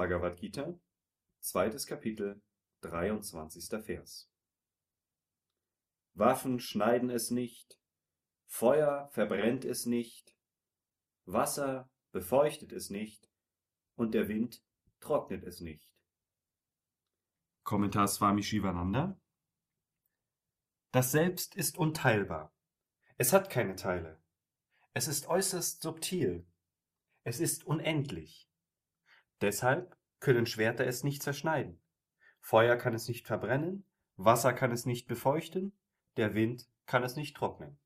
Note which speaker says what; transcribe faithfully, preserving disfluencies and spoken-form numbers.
Speaker 1: Bhagavad Gita, zweites Kapitel, dreiundzwanzigster Vers. Waffen schneiden es nicht, Feuer verbrennt es nicht, Wasser befeuchtet es nicht und der Wind trocknet es nicht. Kommentar Swami Shivananda. Das Selbst ist unteilbar. Es hat keine Teile. Es ist äußerst subtil. Es ist unendlich. Deshalb können Schwerter es nicht zerschneiden. Feuer kann es nicht verbrennen, Wasser kann es nicht befeuchten, der Wind kann es nicht trocknen.